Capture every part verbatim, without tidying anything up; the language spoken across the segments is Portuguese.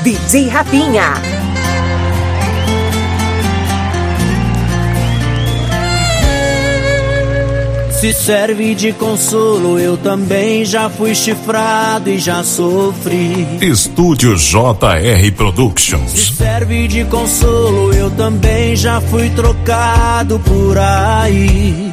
D J Rafinha. Se serve de consolo, eu também já fui chifrado e já sofri. Estúdio J R Productions. Se serve de consolo, eu também já fui trocado por aí.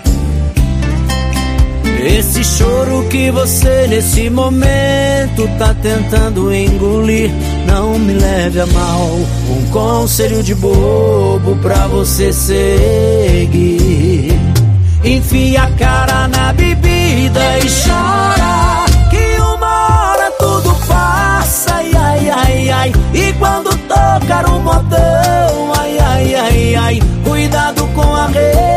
Esse choro que você nesse momento tá tentando engolir, não me leve a mal. Um conselho de bobo pra você seguir: enfia a cara na bebida e chora, que uma hora tudo passa, ai, ai, ai, ai. E quando tocar o modão, ai, ai, ai, ai, cuidado com a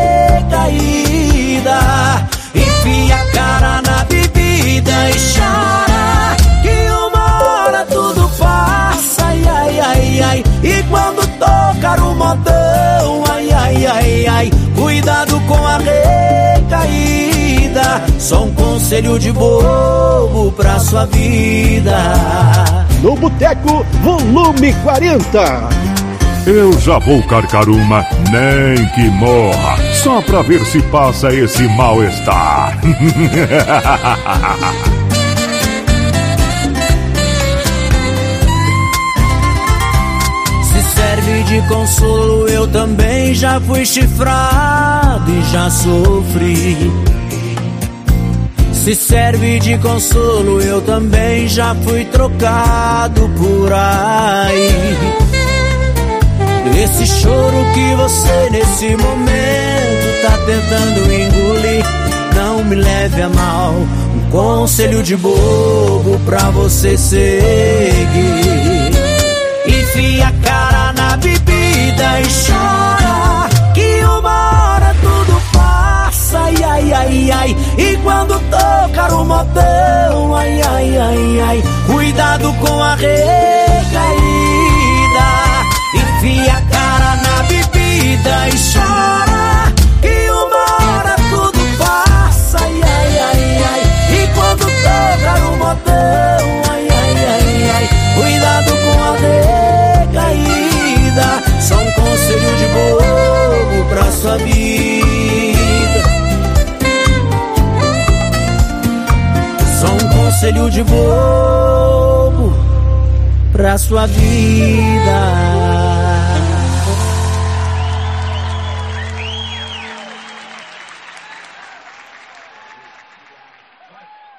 recaída. Enfia a cara na bebida e chora, que uma hora tudo passa, ai, ai, ai, ai. E quando tocar o modão, ai, ai, ai, ai, cuidado com a recaída. Só um conselho de bobo pra sua vida. No Boteco, volume quarenta. Eu já vou carcar uma, nem que morra, só pra ver se passa esse mal-estar. Se serve de consolo, eu também já fui chifrado e já sofri. Se serve de consolo, eu também já fui trocado por aí. Esse choro que você nesse momento tá tentando engolir, não me leve a mal. Um conselho de bobo pra você seguir: enfia a cara na bebida e chora, que uma hora tudo passa, ai, ai, ai, ai. E quando tocar o modão, ai, ai, ai, ai, cuidado com a recaída. Enfia a cara na bebida e chora, que uma hora tudo passa, ai, ai, ai, ai. E quando tocar o modão, ai, ai, ai, ai, cuidado com a recaída. Só um conselho de bobo pra sua vida. Só um conselho de bobo pra sua vida.